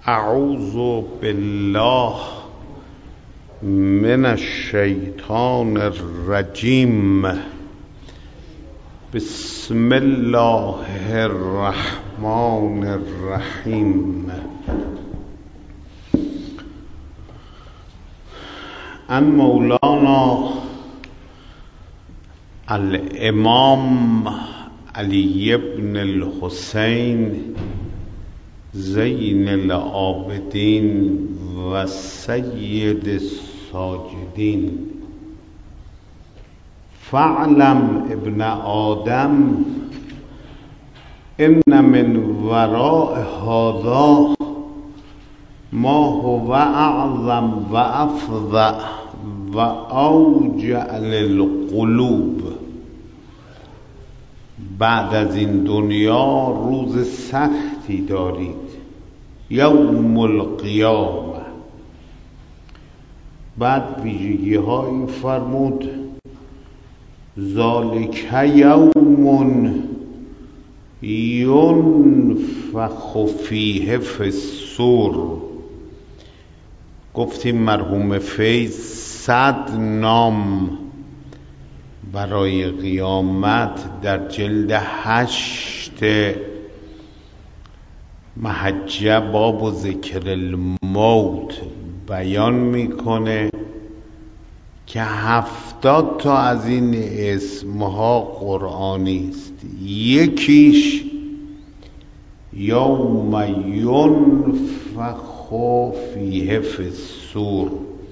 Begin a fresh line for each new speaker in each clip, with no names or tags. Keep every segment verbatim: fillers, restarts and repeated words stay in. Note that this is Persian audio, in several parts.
اعوذ بالله من الشیطان الرجیم. بسم الله الرحمن الرحیم. ان مولانا الامام علی بن الحسین زین العابدین و سید الساجدین. فاعلم ابن آدم ان من وراء هذا ما هو اعظم و افظع و اوجع للقلوب. بعد از این دنیا روز سختی دارید، یوم القیامه. بعد ویژگی هایی فرمود: ذالک یوم ینفخ فیه فی الصور. گفتیم مرحوم فیض صد نام برای قیامت در جلد هشت محجه باب و ذکر الموت بیان میکنه که هفتاد تا از این اسمها قرآنی است. یکیش یوم ینفخ فیه فی الصور.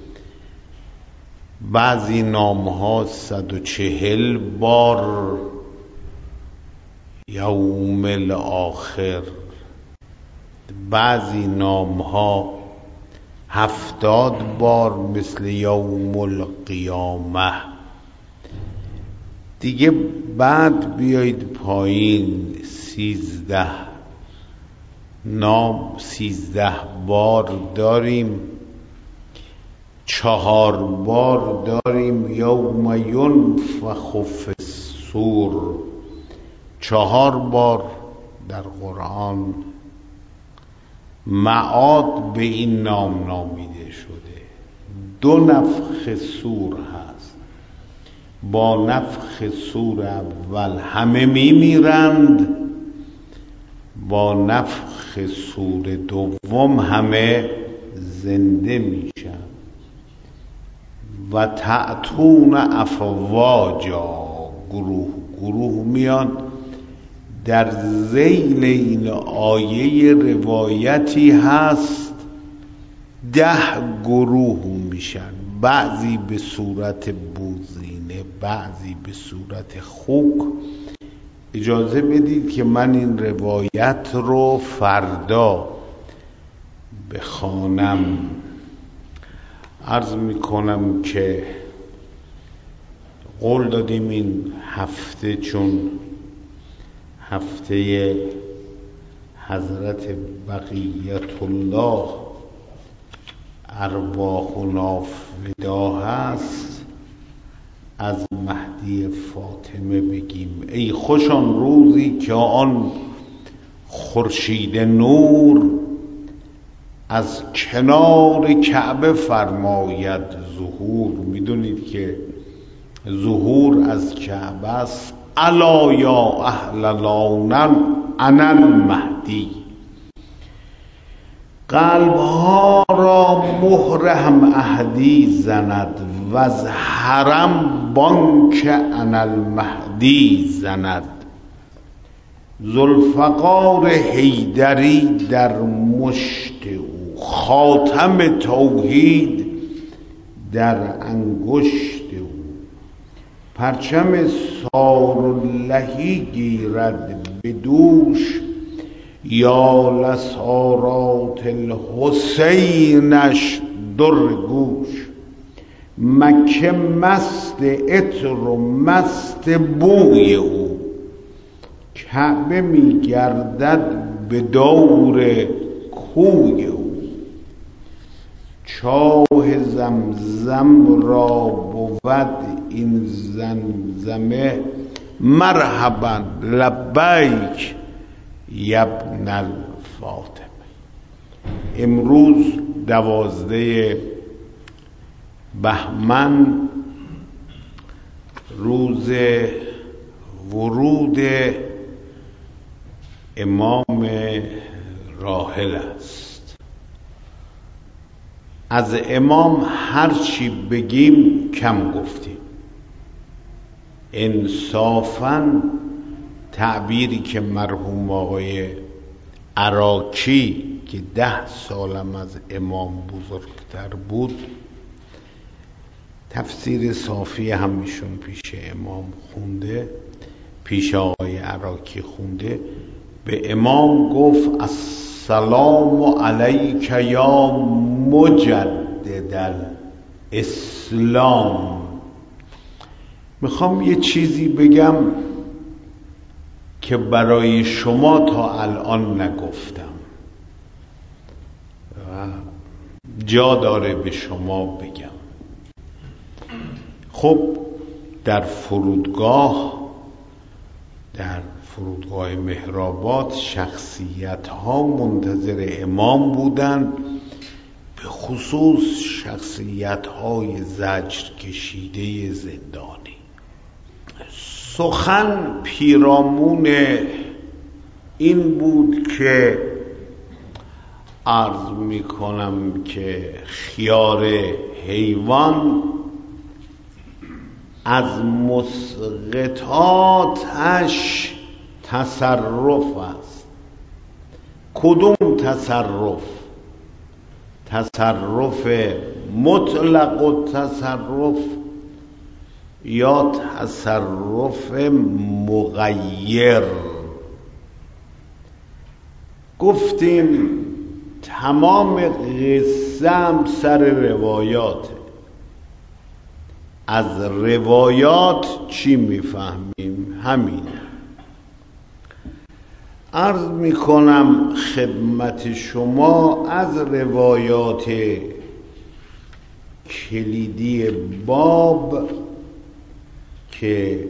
بعضی نامها صد و چهل بار یوم الاخر، بعضی نامها هفتاد بار مثل یوم القیامه. دیگه بعد بیایید پایین، سیزده نام سیزده بار داریم. چهار بار داریم یوم ینفخ فی الصور، چهار بار در قرآن. معاد به این نام نامیده شده. دو نفخ صور هست. با نفخ صور اول همه میمیرند، با نفخ صور دوم همه زنده میشن. و تأتون افواجا، گروه گروه میان. در ذیل این آیه روایتی هست ده گروه میشن، بعضی به صورت بوزینه، بعضی به صورت خوک. اجازه بدید که من این روایت رو فردا بخوانم. عرض میکنم که قول دادیم این هفته، چون هفته حضرت بقیت الله ارواحنا فدا هست، از مهدی فاطمه بگیم. ای خوش آن روزی که آن خورشید نور از کنار کعبه فرماید ظهور. میدونید که ظهور از کعبه است. الا یا اهل لونن انا المهدی. قلبها را مهر هم اهدی زند و از حرم بانک انا المهدی زند. ذوالفقار حیدری در مشت او، خاتم توحید در انگشت او. پرچم ساراللهی گیرد به دوش، یا لسارات الحسینش در گوش. مکه مست عطر و مست بوی او، کعبه می گردد به دور کوی او. چاه زمزم را بود این زمزمه، مرحبا لبیک یبن الفاطمه. امروز دوازده بهمن روز ورود امام راحل است. از امام هر چی بگیم کم گفتیم. انصافاً تعبیری که مرحوم آقای عراقی که ده سالم از امام بزرگتر بود، تفسیر صافی همیشون پیش امام خونده، پیش آقای عراقی خونده، به امام گفت السلام علیک یا مجدد الاسلام. میخوام یه چیزی بگم که برای شما تا الان نگفتم و جا داره به شما بگم. خب در فرودگاه در فرودگاه مهرآباد شخصیت ها منتظر امام بودن، به خصوص شخصیت های زجر کشیده زندانی. سخن پیرامون این بود که عرض می کنم که خیار حیوان از مسقطاتش تصرف است. کدوم تصرف؟ تصرف مطلق و تصرف یا تصرف مغیر؟ گفتیم تمام قصه هم سر روایاته. از روایات چی میفهمیم؟ همین. عرض میکنم خدمت شما از روایات کلیدی باب که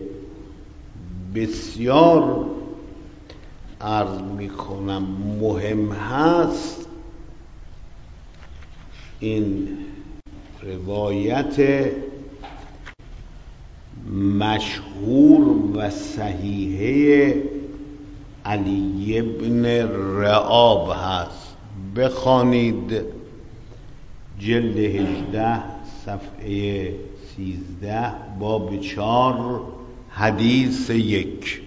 بسیار عرض میکنم مهم هست، این روایت مشهور و صحیحه علی ابن رعاب هست. بخوانید جلد هجده صفحه سیزده باب چار حدیث یک.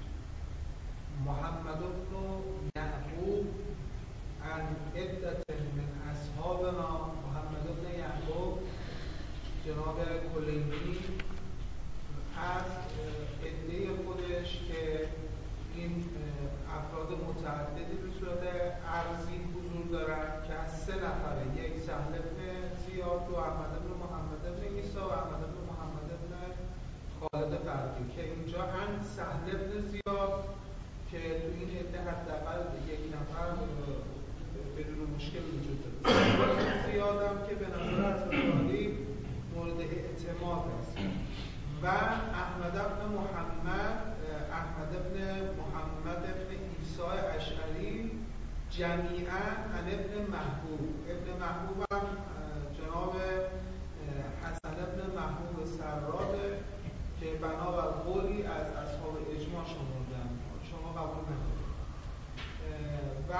محمد بن یعقوب عن عدة من اصحابنا. محمد بن یعقوب جناب کلینی از عده خودش که این افراد متعددی به صورت عرضی حضور دارن که از سه نفره، یک سهل بن زیاد و احمد بن محمد بن عیسی و احمد بن محمد بن خالد قرقی، که اینجا هم سهل بن زیاد که تو این عده حداقل یک نفر بدون مشکل وجود داره. سهل بن زیاد هم که به نظر از عالی مورد اعتماد است و احمد بن محمد احمد بن محمد بن عیسی اشعری جمیعا عن ابن محبوب. ابن محبوب هم جناب حسن بن محبوب سراده که بنابر قولی از اصحاب اجماع شمردن، شما قبول نکنید. و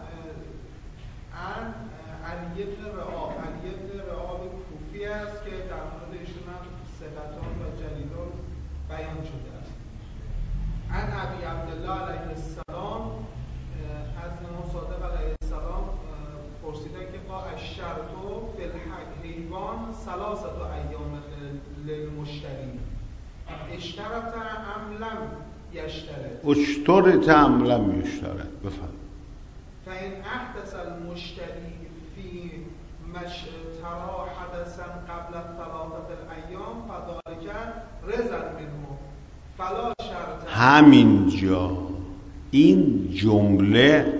عن علی بن رعاب. علی بن رعاب کوفی است که در مورد ایشون هم ثقتان و جلیلان بیان شده است. عن ابی عبدالله علیه السلام، از امام صادق علیه السلام پرسیدن که با الشرط فی الحیوان ثلاثة ایام للمشتری اشترط ام لم یشترط؟
اشترط ام لم یشترط. بفرمایید.
فإن أحدث المشتري في مشترى حدثا قبل الثلاثة الأيام فذلك رزق منه فلا شرط.
همینجا این جمله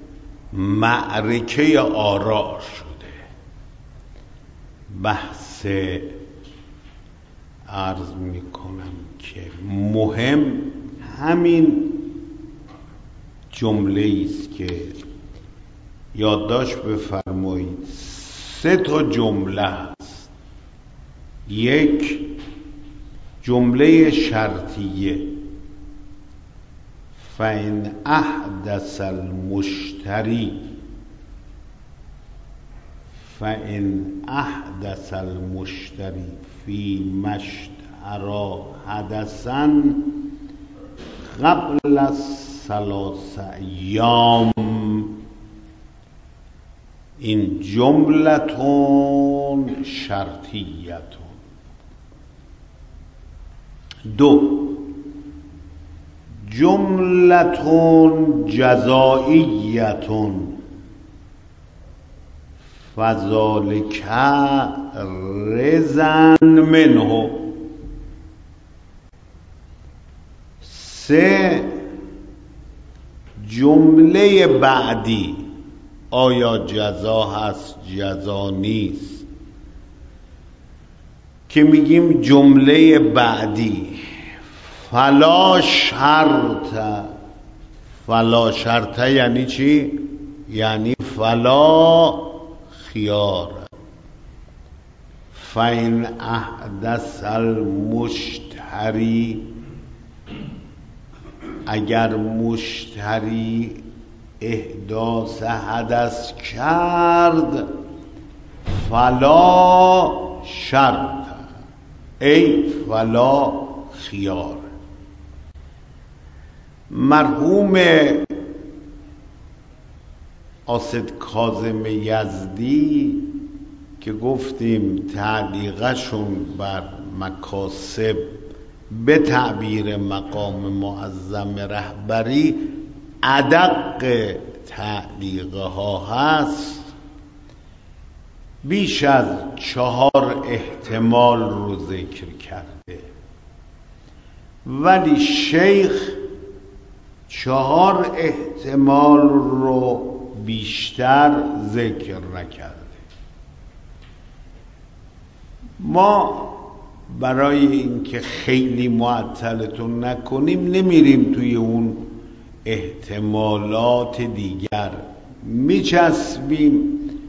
معرکه آراء شده. بحث عرض میکنم که مهم همین جمله است که یادداشت بفرمایید. سه تا جمله هست. یک، جمله شرطیه، فَإِنْ أَحْدَثَ الْمُشْتَرِي فَإِنْ أَحْدَثَ الْمُشْتَرِي فِي مَشْتَرَى حَدَثًا قبل الثلاث ایام. این جملتون شرطیتون. دو، جملتون جزائیتون، فذالک رزا منه. سه، جمله بعدی آیا جزا هست جزا نیست، که میگیم جمله بعدی فلا شرط. فلا شرط یعنی چی؟ یعنی فلا خیار. فَإِنْ أَحْدَثَ الْمُشْتَرِي، اگر مشتری احداث حدث کرد، فلا شرط ای فلا خیار. مرحوم آصد کاظم یزدی که گفتیم تعلیقشون بر مکاسب به تعبیر مقام معظم رهبری ادق تعلیقه ها هست، بیش از چهار احتمال رو ذکر کرده، ولی شیخ چهار احتمال رو بیشتر ذکر نکرده. ما برای اینکه خیلی معطلتون نکنیم نمیریم توی اون احتمالات دیگر، میچسبیم،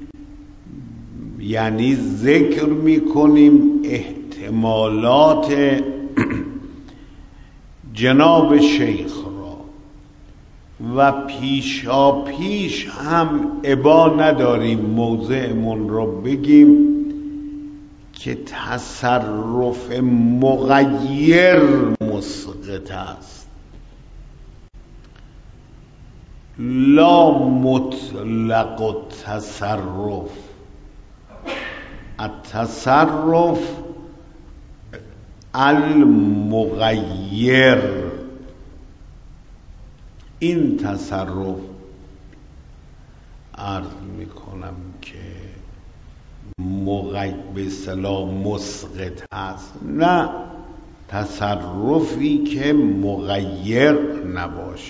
یعنی ذکر میکنیم احتمالات جناب شیخ را و پیشا پیش هم ابا نداریم موضعمون رو بگیم که تصرف مغیر مسقط است، لا مطلق التصرف. التصرف المغیر، این تصرف عرض میکنم که مغیر به اصطلاح مسقط هست، نه تصرفی که مغیر نباشه.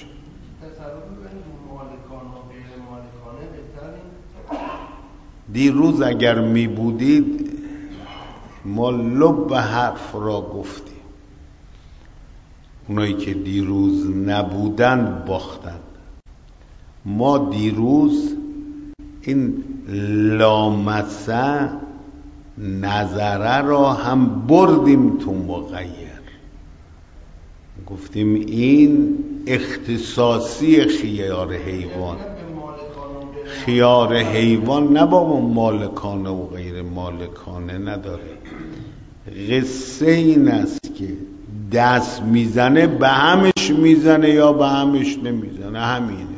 دیروز اگر می بودید ما لب حرف را گفتیم، اونایی که دیروز نبودند باختند. ما دیروز این لامسه نظره را هم بردیم تو مغیر، گفتیم این اختصاصی خیار حیوان. خیار حیوان نه بابا مالکانه و غیر مالکانه نداره. قصه این است که دست میزنه به همش میزنه یا به همش نمیزنه، همینه.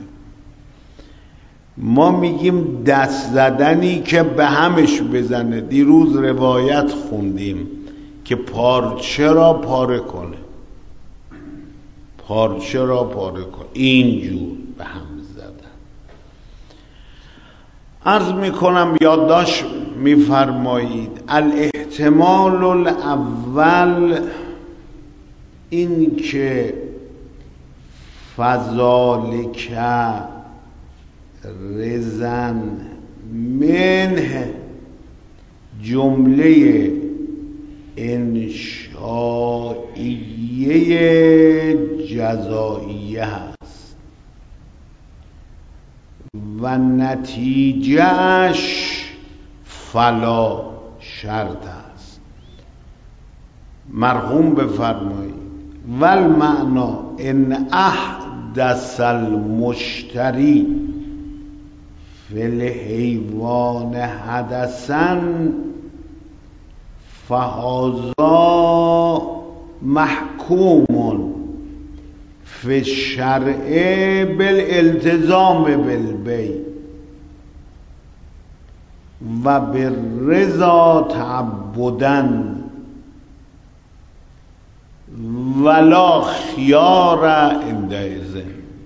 ما میگیم دست زدنی که به همش بزنه. دیروز روایت خوندیم که پارچه را پاره کنه، پارچه را پاره کنه، اینجور به هم زدن. عرض میکنم یادداشت میفرمایید. الاحتمال الاول این که فذالک رزن منه جمله انشائیه جزائیه هست و و نتیجهش فلا شرط است. مرحوم بفرمایید ول معنا ان احدث المشتری فی الحیوان حدثا فهذا محکوم فی الشرع بالالتزام بالبیع و بالرضا تعبدا ولا خیار عندئذ.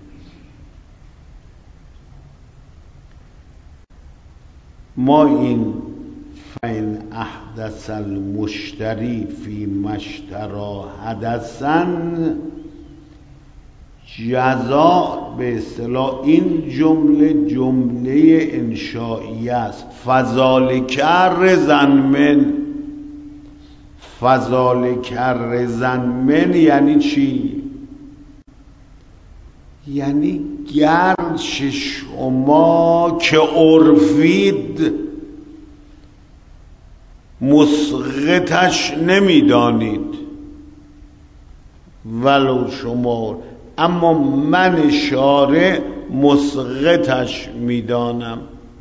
ما این فین احدث المشتری فی مشتری حدثا جزاء به اصطلاح این جمله جمله انشائی است. فذالک رضا من، فذالک رضا من یعنی چی؟ یعنی گرچه شما که عرفید مسقطش نمیدانید ولو شما، اما من شارع مسقطش میدانم.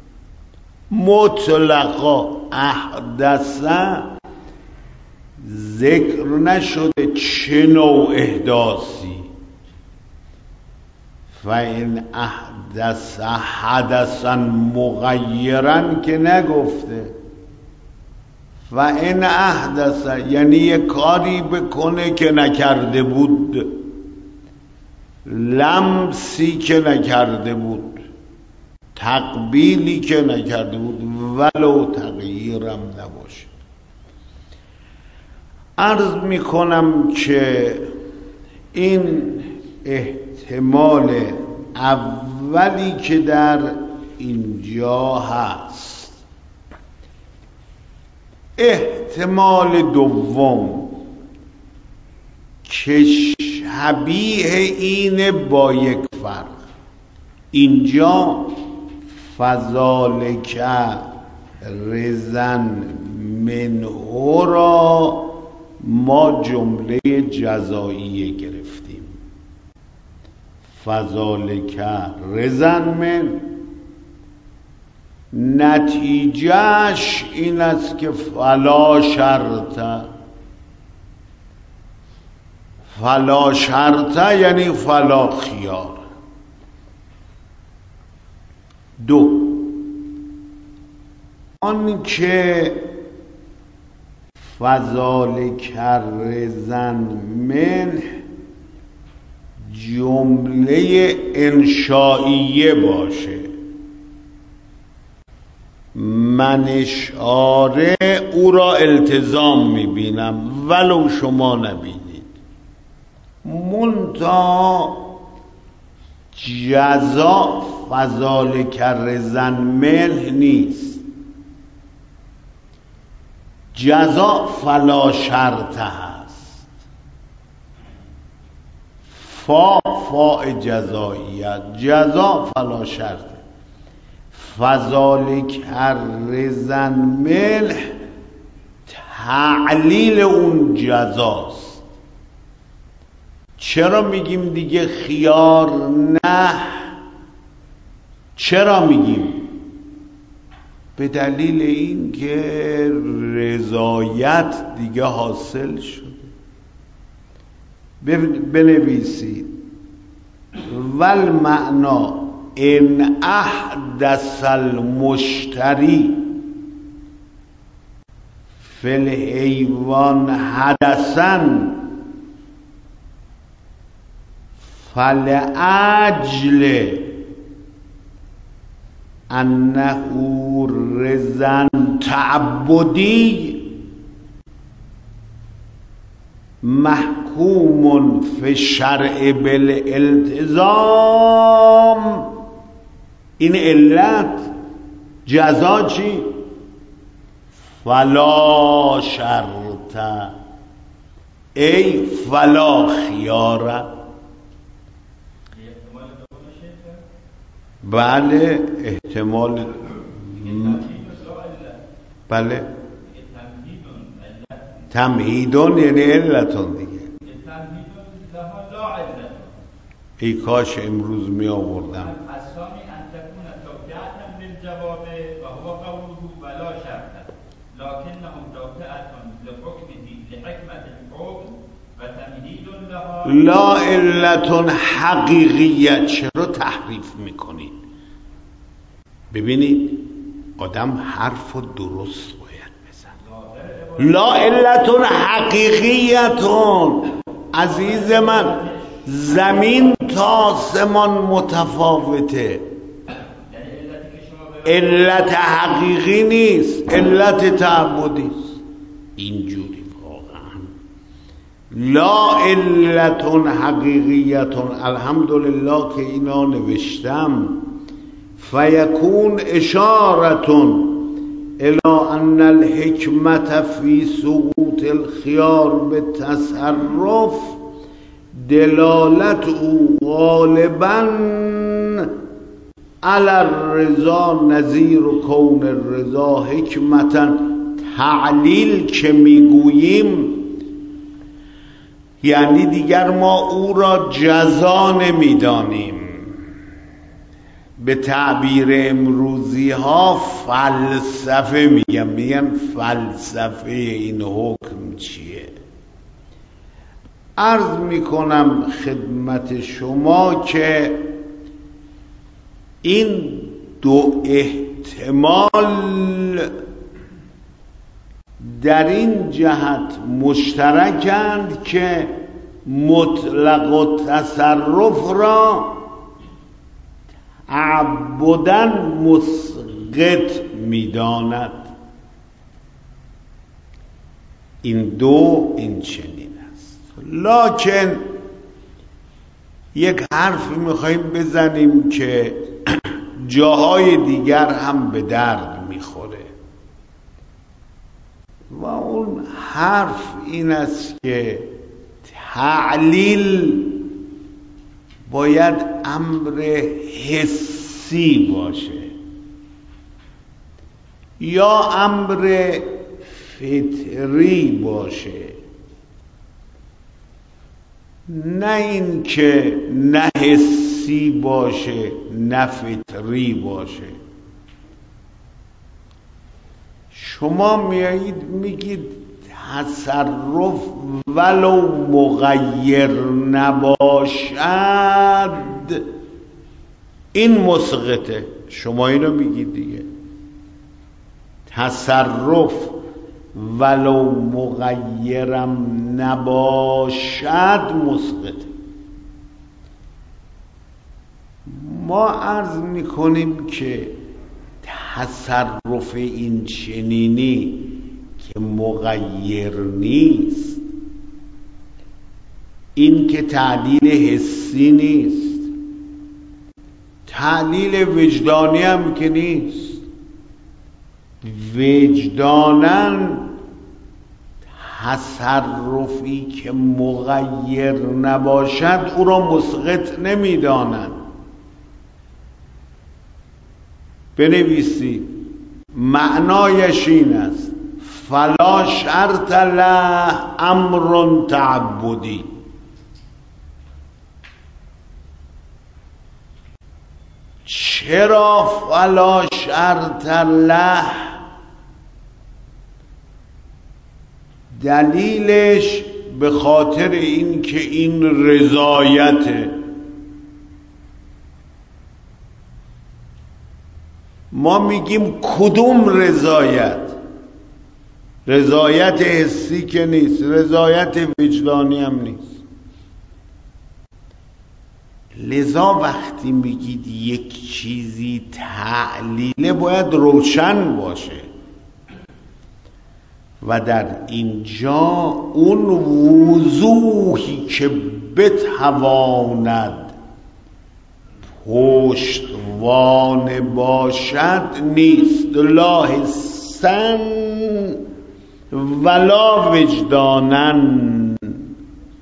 مطلقا احدثه ذکر نشده چه نوع احداثی. فإن احدث حدثا مغیرا که نگفته. فإن احدث یعنی یه کاری بکنه که نکرده بود، لمسی که نکرده بود، تقبیلی که نکرده بود، ولو تغییرم نباشه. عرض میکنم که این احتمال اولی که در اینجا هست. احتمال دوم که شبیه اینه با یک فرق. اینجا فذالک رضا منه را ما جمله جزائیه گرفتیم. فذالک رضا من، نتیجهش این است که فلا شرط. فلا شرط یعنی فلا خیار. دو، آن که فذالک رضا من جمله انشائیه باشه، من اشاره او را التزام میبینم ولو شما نبینید. منتها جزا فذالک رضا منه نیست، جزا فلا شرط هست. فا فاء جزائیت، جزا فلا شرط. فذالک رضا منه تعلیل اون جزاست. چرا میگیم دیگه خیار نه؟ چرا میگیم؟ به دلیل این که رضایت دیگه حاصل شده. بنویسید ول معنا ان احدث المشتری فی الحیوان حدثا فلأجل انه رضا تعبدی محکوم فی شرع بالالتزام. این علت. جزا چی؟ فلا شرط ای فلا خیار. بله احتمال بله تمهیدون یعنی علتون دیگه. ای کاش امروز می آوردم. لا علتون حقیقیت چرا تحریف میکنید؟ ببینید آدم حرف درست باید بزن. لا علتون حقیقیتون، عزیز من زمین تا آسمان متفاوته. علت حقیقی نیست، علت تعبدی است. اینجوری واقعا لا علتون حقیقیتون. الحمدلله که اینا نوشتم. فیکون اشارتون الى ان الحکمت فی سقوط الخیار به تصرف دلالت او غالبا علی الرضا نظیر و کون الرضا حکمتا. تعلیل که میگوییم یعنی دیگر ما او را جزا نمیدانیم. به تعبیر امروزی ها فلسفه میگن. میگن فلسفه این حکم چیه؟ عرض میکنم خدمت شما که این دو احتمال در این جهت مشترکند که مطلق و تصرف را عبدن مسقط میداند. این دو این چنین است. لکن یک حرفی میخواییم بزنیم که جاهای دیگر هم به درد میخوره و اون حرف این است که تعلیل باید امر حسی باشه یا امر فطری باشه، نه این که نه حسی باشه نه فطری باشه. شما میایید میگید تصرف ولو مغیر نباشد این مسقطه. شما اینو میگید دیگه، تصرف ولو مغیرم نباشد مسقطه. ما عرض میکنیم که تصرف این چنینی که مغیر نیست، این که تعلیل حسی نیست، تعلیل وجدانی هم که نیست. وجدانن تصرفی که مغیر نباشد او را مسقط نمیدانند. بنویسید معنایش این است: فلا شرط له امر تعبدی. چرا فلا شرط له؟ دلیلش به خاطر این که این رضایته. ما میگیم کدوم رضایت؟ رضایت حسی که نیست، رضایت وجدانی هم نیست. لذا وقتی میگید یک چیزی تعلیله باید روشن باشه و در اینجا اون وضوحی که بتواند پشتوانه باشد نیست. لا حسن ولا وجدانن.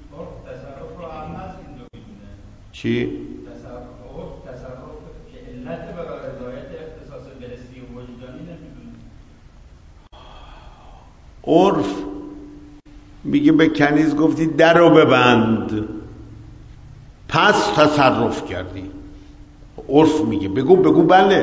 چی؟
تصرف که علت
عرف میگه به کنیز گفتی در رو ببند، پس تصرف کردی. عرف میگه بگو بگو بله.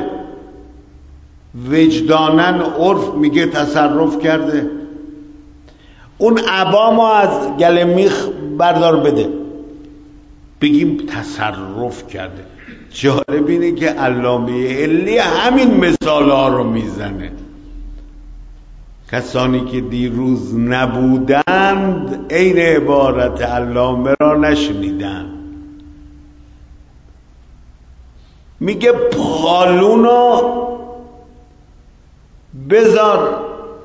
وجدانن عرف میگه تصرف کرده. اون عبا ما از گل میخ بردار بده، بگیم تصرف کرده. جالب اینه که علامه علی همین مثال ها رو میزنه. کسانی که دیروز نبودند عین عبارت علامه را نشنیدند. میگه پالونو بذار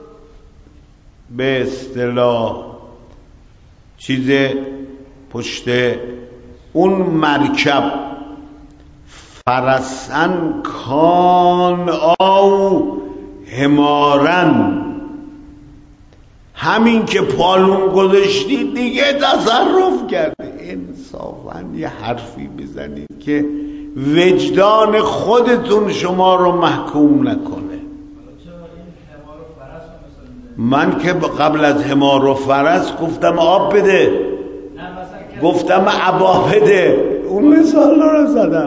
به اصطلاح چیز پشت اون مرکب، فرسن کان آو همارن، همین که پالون گذاشتی دیگه تصرف کرده. انصافا یه حرفی بزنید که وجدان خودتون شما رو محکوم نکنه. من که قبل از حمار و فرس گفتم آب بده، گفتم عبا بده، اون مثال رو زدم.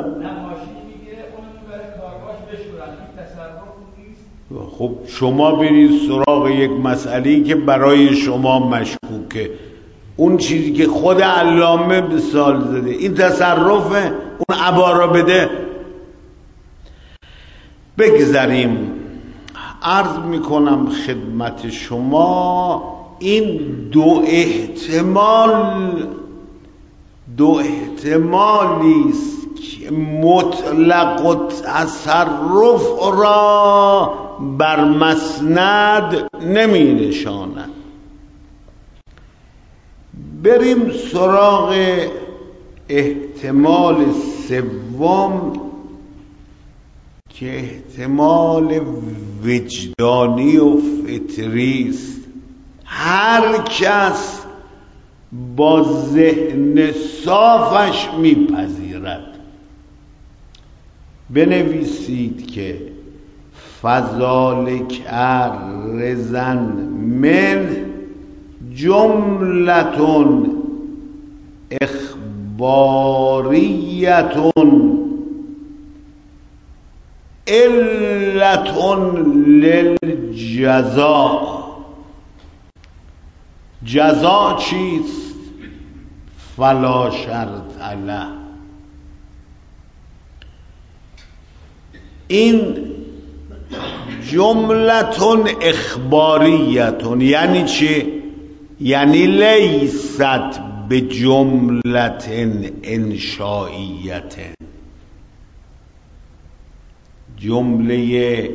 خب شما برید سراغ یک مسئله‌ای که برای شما مشکوکه، اون چیزی که خود علامه مثال زده این تصرفه، اون عبا را بده. بگذاریم. عرض میکنم خدمت شما این دو احتمال دو احتمالی است که مطلق و تصرف را بر مسند نمی نشاند. بریم سراغ احتمال سوم که احتمال وجدانی و فطری است. هر کس با ذهن صافش میپذیرد. بنویسید که فذالک رزن من جملتون اخباریتون علتون للجزا. جزا چیست؟ فلا شرط له. این جملتون اخباریتون یعنی چی؟ یعنی لیست به جملت انشائیت، جمله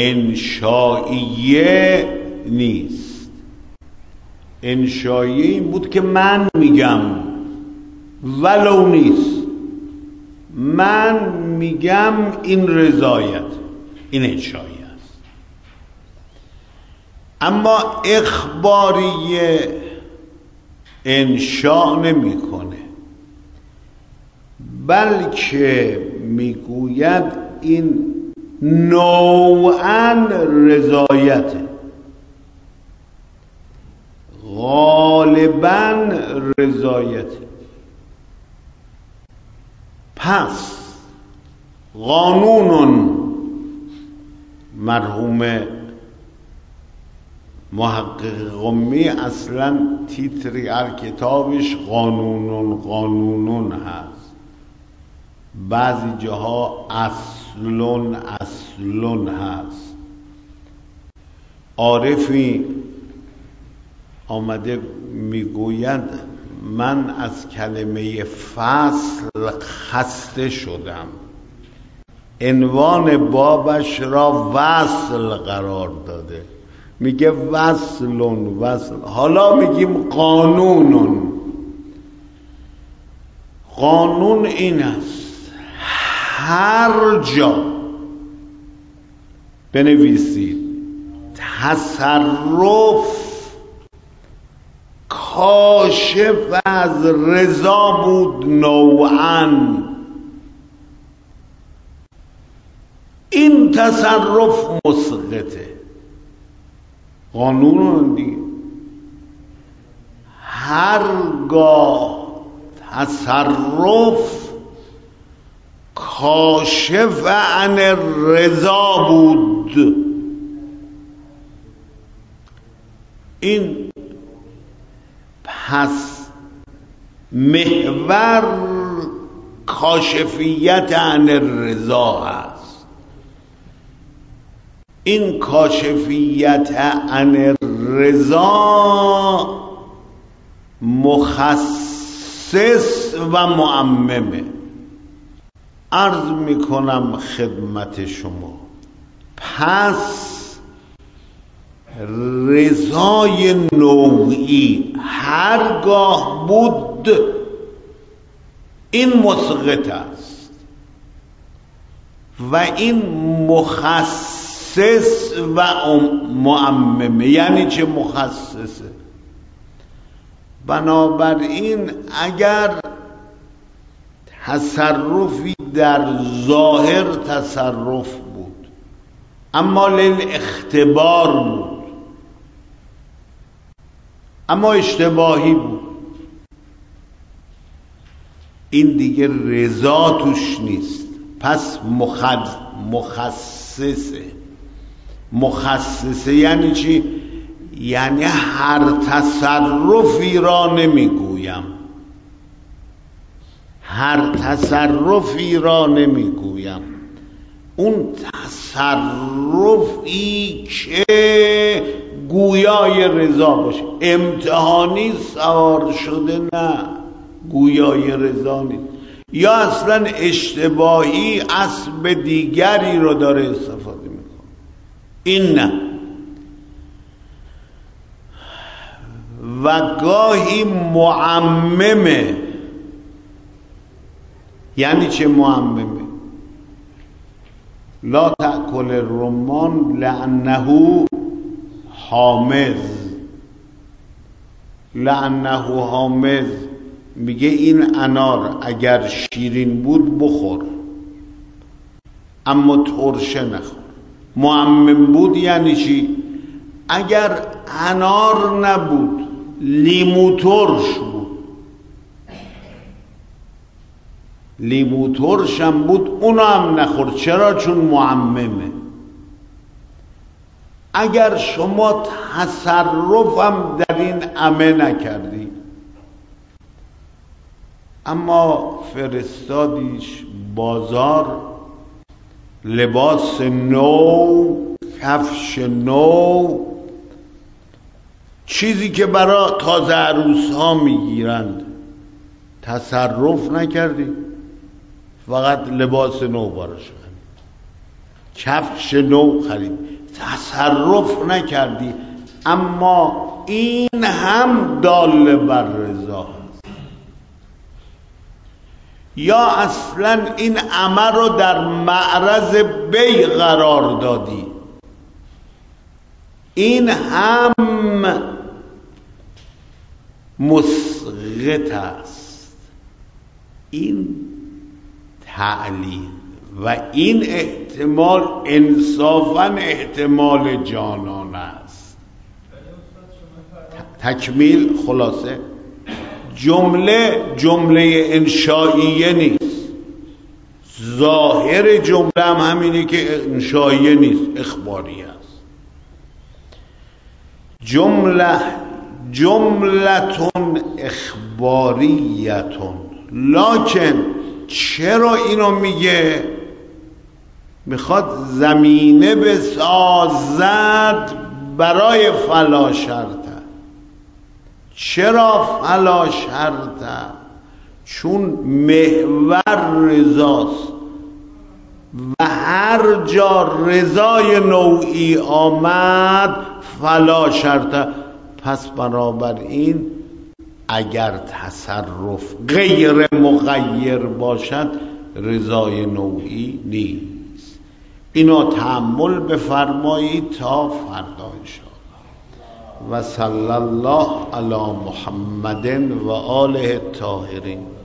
انشائیه نیست. انشائیه این بود که من میگم ولو نیست، من میگم این رضایت، این انشائیه است. اما اخباریه انشاء نمیکنه، بلکه میگوید این نوعاً رضایته، غالباً رضایته. پس قانون مرحوم محقق قمی اصلا تیتری هر کتابش قانونون قانونون هست، بعضی جاها اصلون اصلون هست. عارفی آمده میگوید من از کلمه فصل خسته شدم، عنوان بابش را وصل قرار داده، میگه وصلون وصل، حالا میگیم قانونون. قانون این است هر جا بنویسید تصرف کاشف از رضا بود نوعاً، این تصرف مسقطه. قانون دیگه. هرگاه تصرف کاشف عن رضا بود، این پس محور کاشفیت عن رضا هست. این کاشفیت عن رضا مخصص و معممه. عرض میکنم خدمت شما، پس رضای نوعی هرگاه بود این مسقط است و این مخصص و معممه. یعنی چه مخصصه؟ بنابراین اگر تصرفی در ظاهر تصرف بود اما للاختبار بود، اما اشتباهی بود، این دیگه رضا توش نیست. پس مخص... مخصصه. مخصصه یعنی چی؟ یعنی هر تصرفی را نمیگویم، هر تصرفی را نمیگویم، اون تصرفی که گویای رضا باشه. امتحانی سوار شده نه، گویای رضا نیست، یا اصلا اشتباهی اسب دیگری رو داره استفاده میکنه، این نه. و گاهی معممه. یعنی چه معممه؟ لا تأکل الرمان لأنه حامض. لأنه حامض میگه این انار اگر شیرین بود بخور اما ترشه نخور. معمم بود یعنی چی؟ اگر انار نبود لیمو ترش بود، لیمو ترش هم بود اونو هم نخور. چرا؟ چون معممه. اگر شما تصرفم در این عمه نکردی اما فرستادیش بازار، لباس نو، کفش نو، چیزی که برای تازه عروس ها میگیرند، تصرف نکردی، فقط لباس نو براش خرید، کفش نو خرید، تصرف نکردی، اما این هم دال بر رضا هست. یا اصلا این امر رو در معرض بی قرار دادی، این هم مسقط است. این تعلیل و این احتمال انصافاً احتمال جانانه است. تکمیل خلاصه جمله جمله انشائیه نیست، ظاهر جمله هم همینه که انشائیه نیست، اخباری است. جمله جملتون اخباریتون. لکن چرا اینو میگه؟ میخواد زمینه بسازد برای فلا شرطه. چرا فلا شرطه؟ چون محور رضاست و هر جا رضای نوعی آمد فلا شرطه. پس بنابراین اگر تصرف غیر مغیر باشد رضای نوعی نیست. اینو تأمل بفرمایید تا فردا انشاءالله. و صلی الله علی محمد و آله الطاهرین.